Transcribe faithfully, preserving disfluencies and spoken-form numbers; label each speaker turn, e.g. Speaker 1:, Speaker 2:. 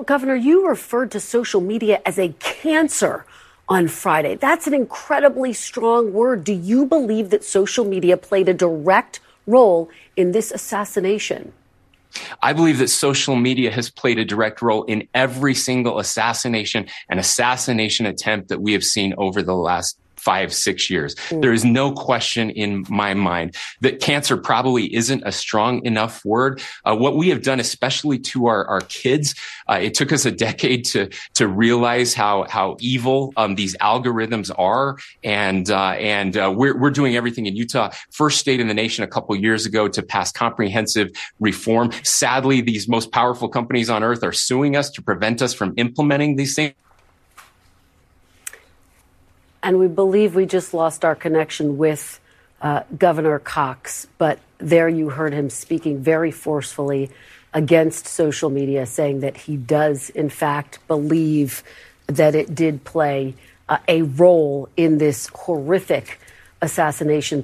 Speaker 1: Well, Governor, you referred to social media as a cancer on Friday. That's an incredibly strong word. Do you believe that social media played a direct role in this assassination?
Speaker 2: I believe that social media has played a direct role in every single assassination and assassination attempt that we have seen over the last five, six years. Mm. There is no question in my mind that cancer probably isn't a strong enough word. Uh, what we have done, especially to our, our kids, uh, it took us a decade to to realize how how evil um, these algorithms are, and uh, and uh, we're we're doing everything in Utah, first state in the nation a couple years ago to pass comprehensive reform. Sadly, these most powerful companies on earth are suing us to prevent us from implementing these things.
Speaker 1: And we believe we just lost our connection with uh, Governor Cox. But there you heard him speaking very forcefully against social media, saying that he does, in fact, believe that it did play uh, a role in this horrific assassination.